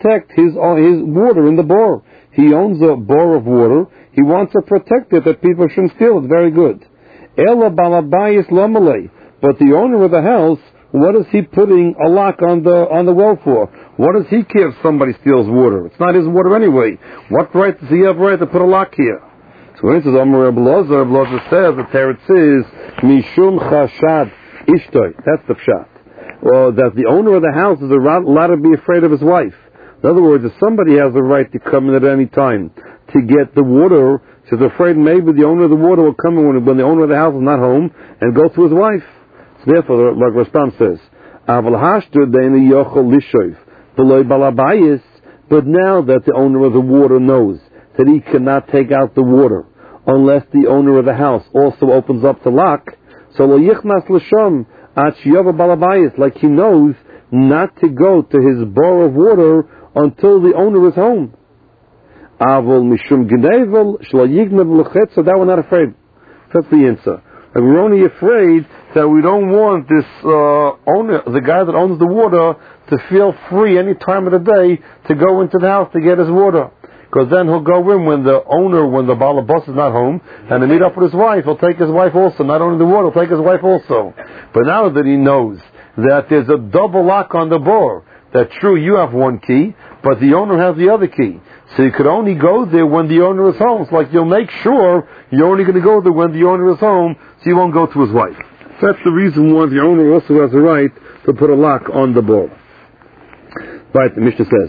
protect his water in the bore. He owns a bore of water. He wants to protect it that people shouldn't steal it. Very good. Ela balabayis lamalei. But the owner of the house, what is he putting a lock on the well for? What does he care if somebody steals water? It's not his water anyway. What right does he have right to put a lock here? So when it says Amar Reb Elazar says the teretz is mishum chashad ishtoi. That's the pshat. Well, that the owner of the house is allowed to be afraid of his wife. In other words, if somebody has the right to come in at any time to get the water, she's afraid maybe the owner of the water will come in when the owner of the house is not home and go to his wife. So therefore, like Rashbam says, Aval hashtud deini yochel lishoiv beloy balabayis. But now that the owner of the water knows that he cannot take out the water unless the owner of the house also opens up the lock, so lo yichnas l'sham at shiyava balabayis, like he knows not to go to his bore of water until the owner is home. Avol mishum gnevel shlo yignev l'chetz, so that we're not afraid. That's the answer. And we're only afraid that we don't want this owner, the guy that owns the water, to feel free any time of the day to go into the house to get his water. Because then he'll go in when the balabas is not home, and to meet up with his wife, he'll take his wife also. Not only the water, he'll take his wife also. But now that he knows that there's a double lock on the door, that true, you have one key, but the owner has the other key. So you could only go there when the owner is home. It's like you'll make sure you're only going to go there when the owner is home, so you won't go to his wife. That's the reason why the owner also has the right to put a lock on the door. Right, the Mishnah says,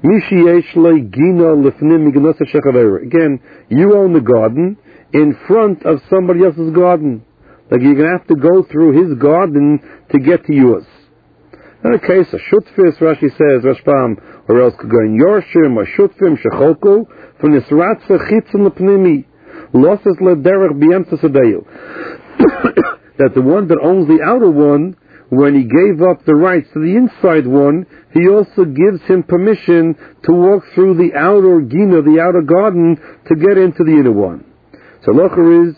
again, you own the garden in front of somebody else's garden. Like you're going to have to go through his garden to get to yours. In a case, a shutfis, Rashi says, Rashbam, or else could go in Yorshim, or shutfim, shecholku, from nisratza chitzim lepnimi, losses lederech b'yemtza sadeyu. That the one that owns the outer one, when he gave up the rights to the inside one, he also gives him permission to walk through the outer gina, the outer garden, to get into the inner one. So locher is,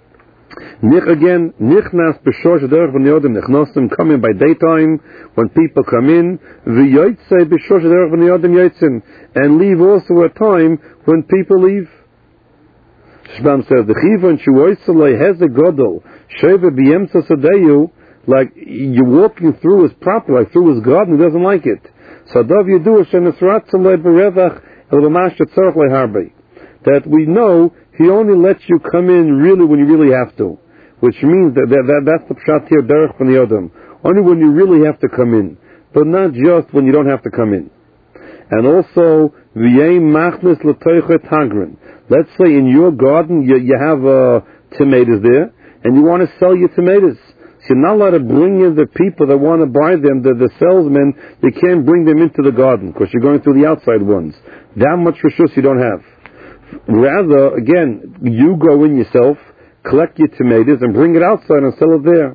nichnas b'shosh derech v'niyodim nichnosim, come in by daytime, when people come in, v'yotzei b'shosh derech v'niyodim yotzim, and leave also at time when people leave. Shbam says, the chivon shuoisalei heze godol, sheva b'yemtza sadeyu, like you're walking through his property, like through his garden, he doesn't like it. So that we know he only lets you come in really when you really have to, which means that's the pshat here, derech v'niyodim, only when you really have to come in, but not just when you don't have to come in. And also let's say in your garden you have tomatoes there, and you want to sell your tomatoes. So you're not allowed to bring in the people that want to buy them, the salesmen. You can't bring them into the garden because you're going through the outside ones. That much reshus you don't have. Rather, again, you go in yourself, collect your tomatoes, and bring it outside and sell it there.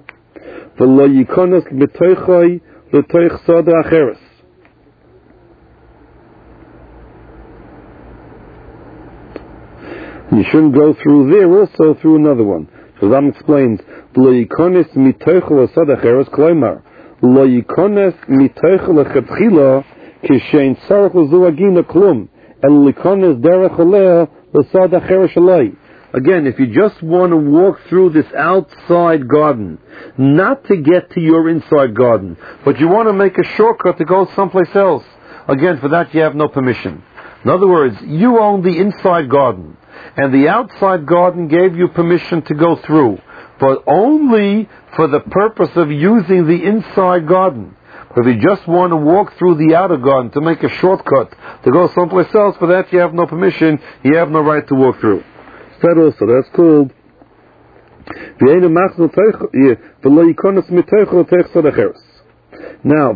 You shouldn't go through there, also through another one. So Ram explains, Lo yikones mitoichel asad acheres kloimar. Lo yikones mitoichel lechatchila kishein tzarech lezu agina klum. El yikones derech oleh l'sad acheres shalai. Again, if you just want to walk through this outside garden, not to get to your inside garden, but you want to make a shortcut to go someplace else, again, for that you have no permission. In other words, you own the inside garden, and the outside garden gave you permission to go through, but only for the purpose of using the inside garden. But if you just want to walk through the outer garden to make a shortcut to go someplace else, for that you have no permission, you have no right to walk through. That also, that's called now,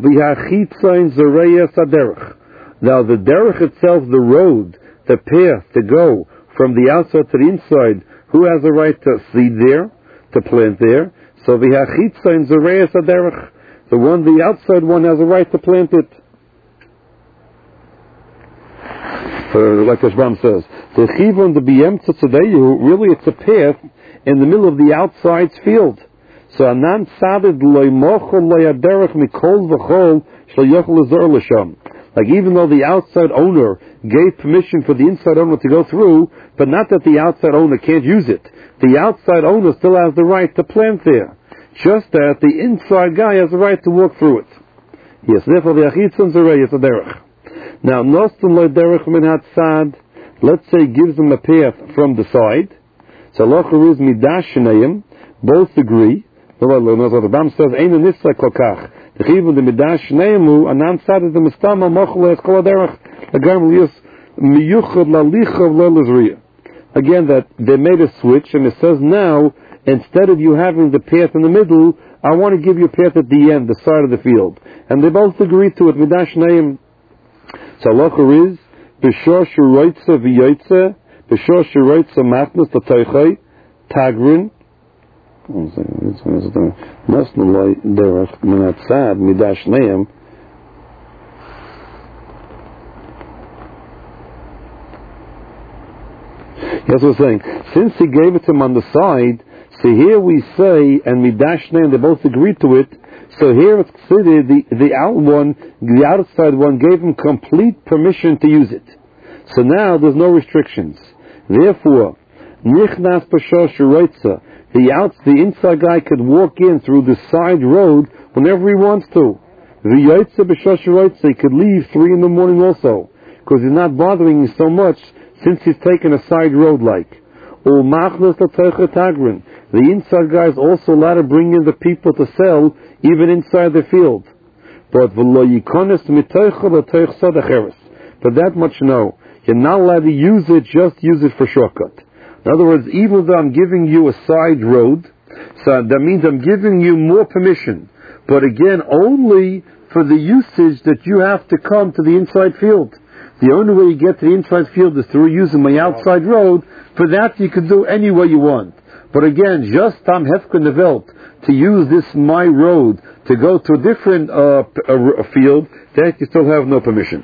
now the derech itself, the road, the path to go from the outside to the inside, who has a right to seed there, to plant there? So the one, the outside one, has a right to plant it. Like Rashbam says, the chivon the b'yemtza tzedeyu, really it's a path in the middle of the outside field. So anan sadid loy mochol loy aderech mikol v'chol shlo yochel l'zor l'sham. Like even though the outside owner gave permission for the inside owner to go through, but not that the outside owner can't use it. The outside owner still has the right to plant there. Just that the inside guy has the right to walk through it. Yes, therefore the achitzon zerei is a derech. Now, nostum lo derech min hatzad, let's say gives them a path from the side. So locher is midash shnayim, both agree. The Rambam says, "Ein nifsa kolkach." The chiyuv the midash shnayim anan tzad is the mistama mochel es kol derech. Agam lius miyuchad lalichav lelizriya. Again, that they made a switch, and it says now, instead of you having the path in the middle, I want to give you a path at the end, the side of the field. And they both agree to it. Midash shnayim. So locher is b'shor shuroitza v'yoitza, b'shor shuroitza matnas l'toichai tagrin. Nasnu loy derech minatzad midash shnayim. That's what we're saying. Since he gave it to him on the side, so here we say, and midash shnayim, they both agreed to it. So here it's considered the outside one gave him complete permission to use it. So now there's no restrictions. Therefore, nichnas b'shor shuroitza, the inside guy could walk in through the side road whenever he wants to. V'yoitza b'shor shuroitza, he could leave 3 in the morning also, because he's not bothering him so much since he's taken a side road like. U'machnas l'toicha tagrin, the inside guy is also allowed to bring in the people to sell even inside the field. But that much no. You're not allowed to use it, just use it for shortcut. In other words, even though I'm giving you a side road, so that means I'm giving you more permission. But again, only for the usage that you have to come to the inside field. The only way you get to the inside field is through using my outside road. For that you can do any way you want. But again, just Tam Hefken the Welt, to use this my road to go to a different field, that you still have no permission.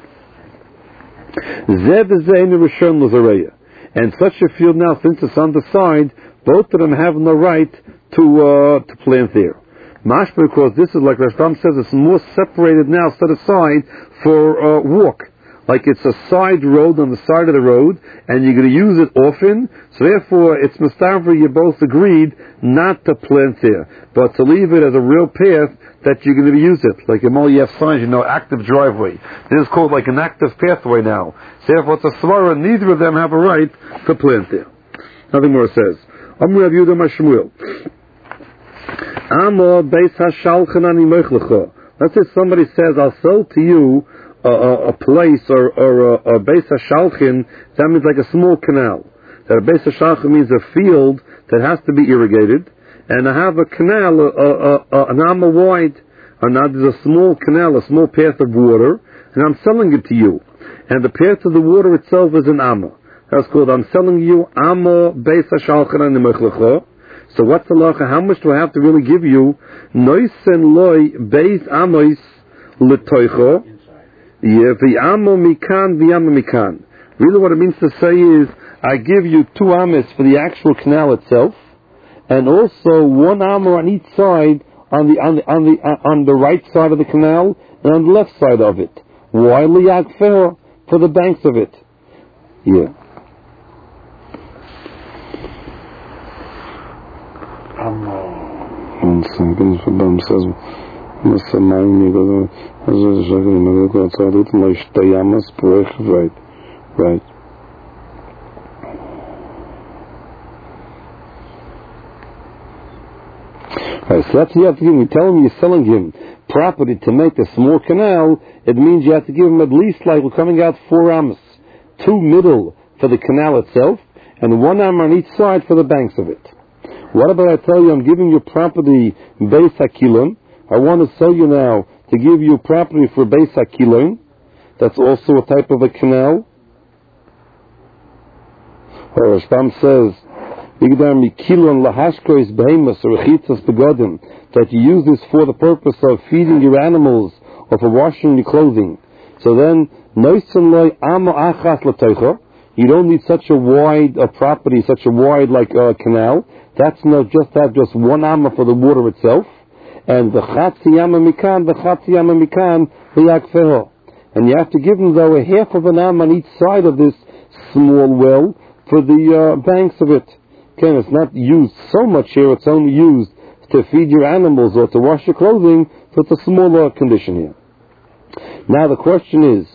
And such a field now, since it's on the side, both of them have no right to plant there. Mashma, because this is like Rashbam says, it's more separated now, set aside for walk. Like it's a side road on the side of the road, and you're going to use it often, so therefore it's mustaver, you both agreed not to plant there, but to leave it as a real path that you're going to use it. Like in Mol, you have signs, active driveway. This is called like an active pathway now. So therefore it's a svara, neither of them have a right to plant there. Nothing more it says. Amr Rav Yehuda Mashmuel. Amor beis hashalchen ani mochlecha. Let's say somebody says, I'll sell to you a place or a beis hashalchin. That means like a small canal. That a beis hashalchin means a field that has to be irrigated, and I have a canal, an amma wide. And now there's a small canal, a small path of water, and I'm selling it to you. And the path of the water itself is an amma. That's called, I'm selling you amma beis hashalchin ani mechlecha. So what's the lacha? How much do I have to really give you? Noisen loy beis amos letoicho. V'amo mikan, v'amo mikan. Really what it means to say is, I give you 2 amas for the actual canal itself, and also 1 amma on each side on the right side of the canal and on the left side of it. Why liyagfer? For the banks of it. Yeah. One second, Rambam says, right. Right, so that's you have to give him. You tell him you're selling him property to make a small canal, it means you have to give him at least, like we're coming out 4 amas. 2 middle for the canal itself, and 1 amma on each side for the banks of it. What about I tell you I'm giving you property beis hakilon? I want to sell you now to give you property for beis hakilon. That's also a type of a canal. Or Rashbam says, that you use this for the purpose of feeding your animals or for washing your clothing. So then, you don't need such a wide property, such a wide canal. That's not just 1 amma for the water itself. And the chatzi yama mikan, and you have to give them, though, a half of an am on each side of this small well for the banks of it. Again, it's not used so much here, it's only used to feed your animals or to wash your clothing, so it's a smaller condition here. Now the question is,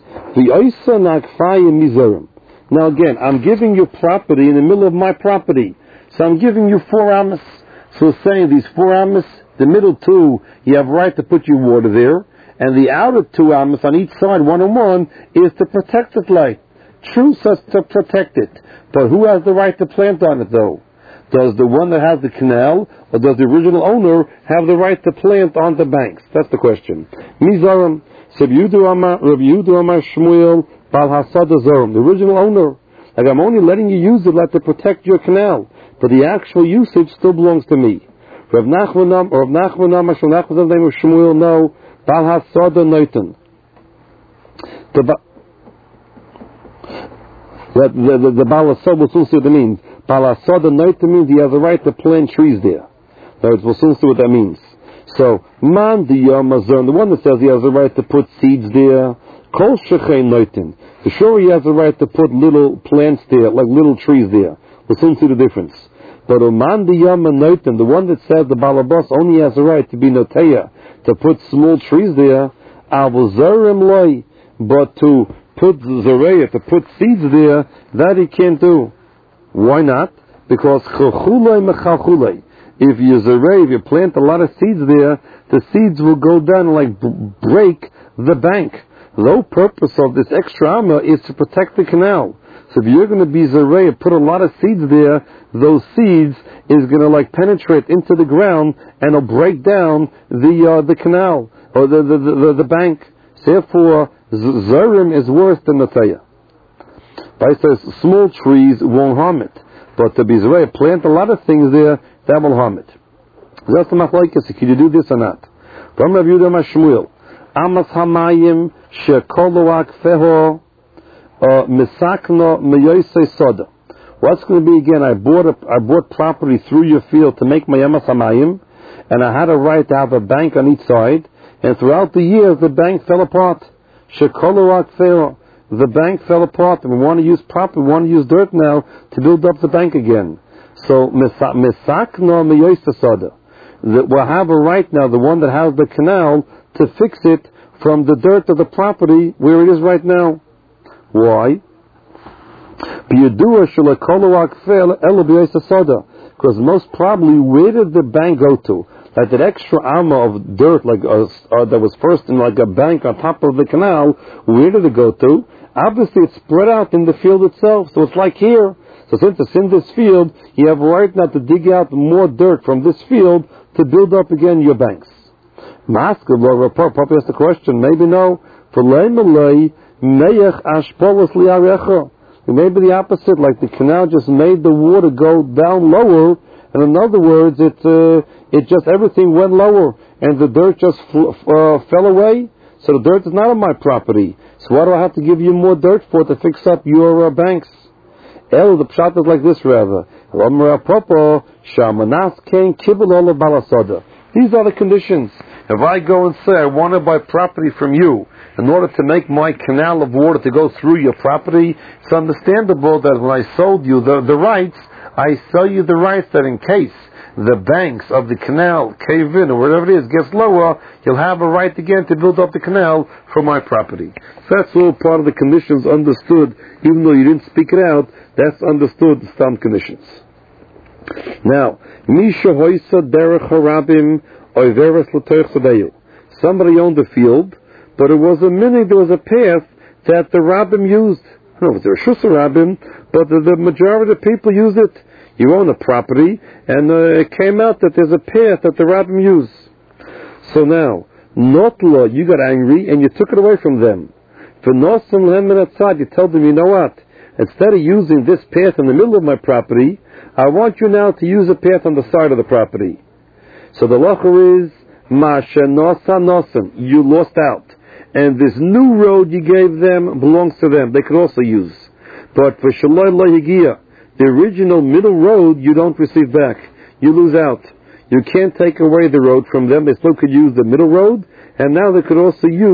now again, I'm giving you property in the middle of my property. So I'm giving you 4 amas. So it's saying these 4 amas, the middle 2, you have right to put your water there, and the outer 2 amas on each side, 1 and 1, is to protect it like. True, so to protect it. But who has the right to plant on it though? Does the one that has the canal, or does the original owner have the right to plant on the banks? That's the question. Mizarim, Rabbi Yehuda Amar Shmuel, Bal Hasada Zorim, the original owner. Like, I'm only letting you use it like to protect your canal, but the actual usage still belongs to me. Rav Nachman Amar Shmuel, no, Bal Hasada Noitan. The Bal Hasada will soon see what it means. Bal Hasada Noitan means he has a right to plant trees there. We'll soon see what that means. So, Man the Yamazon, the one that says he has a right to put seeds there, Kol Shechein Noitin. For sure he has a right to put little plants there, like little trees there. We'll soon see the difference. But Man the Yamazon, the one that says the Balabas only has a right to be Noteya, to put small trees there, Avozarim Loi, but to put Zareya, to put seeds there, that he can't do. Why not? Because Chachulai Mechachulai. If you zarei, if you plant a lot of seeds there, the seeds will go down and like break the bank. The whole purpose of this extra amma is to protect the canal. So if you're going to be zarei, put a lot of seeds there, those seeds is going to like penetrate into the ground and it'll break down the canal or the bank. So therefore, zarim is worse than nataya. But it says small trees won't harm it, but to be zarei, plant a lot of things there, that will harm it. That's the machlokes. Can you do this or not? From Rabbi Yehuda Amar Shmuel, Amas Hamayim Shekolo Akfeho Misakno Meyosei Soda. What's going to be again? I bought property through your field to make my Amas Hamayim, and I had a right to have a bank on each side. And throughout the years, the bank fell apart. Shekolo Akfeho. The bank fell apart, and we want to use property. We want to use dirt now to build up the bank again. So, misakno miyoisasada. We'll have a right now, the one that has the canal, to fix it from the dirt of the property where it is right now. Why? Because most probably, where did the bank go to? Like that extra amma of dirt, like that was first in like a bank on top of the canal, where did it go to? Obviously, it's spread out in the field itself. So it's like here. So since it's in this field, you have a right now to dig out more dirt from this field to build up again your banks. Papa asked the question, maybe no. Maybe the opposite, like the canal just made the water go down lower, and in other words, it just everything went lower, and the dirt just fell away. So the dirt is not on my property. So why do I have to give you more dirt for to fix up your banks? The pshat is like this rather. These are the conditions. If I go and say I want to buy property from you in order to make my canal of water to go through your property, it's understandable that when I sold you the rights, I sell you the rights that in case the banks of the canal cave in or whatever it is gets lower, you'll have a right again to build up the canal for my property. So that's all part of the conditions understood, even though you didn't speak it out. That's understood, the stam conditions. Now, Misha Hoisa Derech Harabim Oiveres L'Toich Sadeyu. Somebody owned the field, but it was there was a path that the Rabbim used. I don't know if there were Shus Rabbim, but the majority of the people use it. You own a property, and it came out that there's a path that the Rabbim use. So now, Notla, you got angry, and you took it away from them. For Nosim Lemen outside, you told them, you know what? Instead of using this path in the middle of my property, I want you now to use a path on the side of the property. So the lacher is, Masha Nosa Nosim, you lost out. And this new road you gave them belongs to them. They could also use. But for Shaloi Lo Yigia, the original middle road you don't receive back. You lose out. You can't take away the road from them. They still could use the middle road, and now they could also use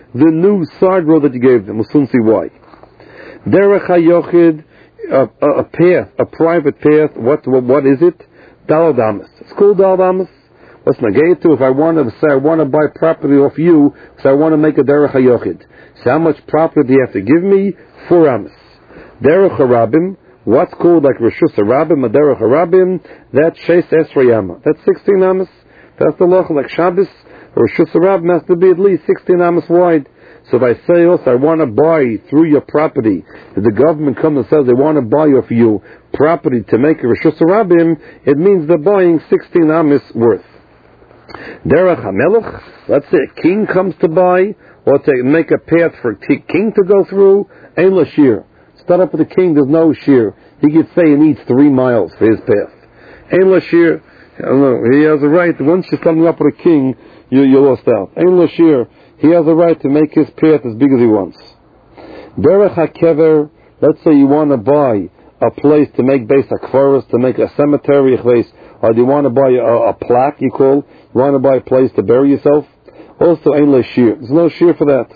the new side road that you gave them. We'll soon see why. Derech HaYochid, a path, a private path. What is it? Dalad Amas. It's called Dalad Amas. What's Nagaya to? If I want to say I want to buy property off you, so I want to make a Derech HaYochid. So how much property do you have to give me? 4 Amas. Derech HaRabim. What's called like Rishus HaRabim, a Derech HaRabim? That's Sheis Esrei Amma. That's 16 Amas. That's the law like Shabbos. Rishus HaRabim has to be at least 16 Amas wide. So if I say also I want to buy through your property, if the government comes and says they want to buy off you property to make a Rishus HaRabim, it means they're buying 16 Amas worth. Derech HaMelech, let's say a king comes to buy, or to make a path for a king to go through, Ein Lashir. Start up with the king, there's no shear. He could say he needs 3 miles for his path. Ein Lashir, he has a right, once you're coming up with a king, you lost out. Ein Lashir, he has a right to make his path as big as he wants. Derech HaKever, let's say you want to buy a place to make Beis HaKfaros, to make a cemetery, or do you want to buy a plaque, you want to buy a place to bury yourself? Also, Ein Lashir. There's no shear for that.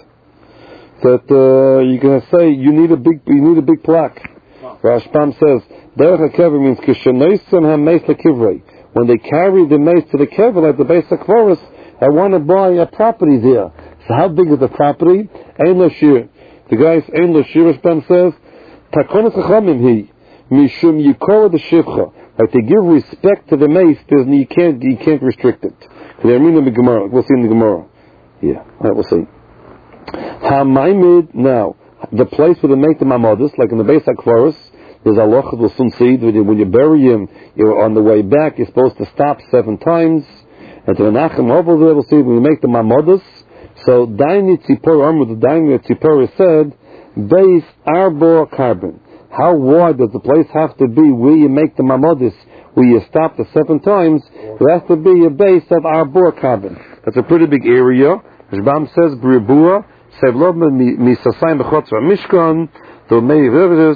That you're going to say you need a big plaque. Wow. Rashbam says Derech HaKever means Kishanoisam HaMeis LaKivrei. When they carry the mace to the kever, like the Beis HaKfaros, I want to buy a property there. So how big is the property? Ein Lashir. The guy's Ein Lashir, Rashbam says, Takonas Chachamim hi Mishum Yikora the Shivcha. Like they give respect to the mace, you can't restrict it. They mean in the Gemara. We'll see in the Gemara. Yeah, that we'll see. HaMaimid, now, the place where they make the Mamodas, like in the Beis HaKfaros, there's Allah, we'll soon see, when you bury him, you're on the way back, you're supposed to stop 7 times, and to Menachem over there, we'll see, when you make the Mamodas, so Daini Tzipor, the Daini Tzipor said, Beis Arbor Carbon. How wide does the place have to be where you make the Mamodas, where you stop the 7 times? It has to be a base of Arbor Carbon. That's a pretty big area. Rashbam says, Bribua, Sevlov Misasayim B'chotzra Mishkan, the Mei Rivers,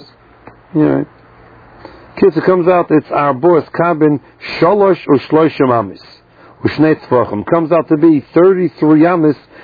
Kids, it comes out, it's Arbor Carbon, Sholosh or Shloshim Amis. Ushnei Tzvachim. Comes out to be 33 Amis,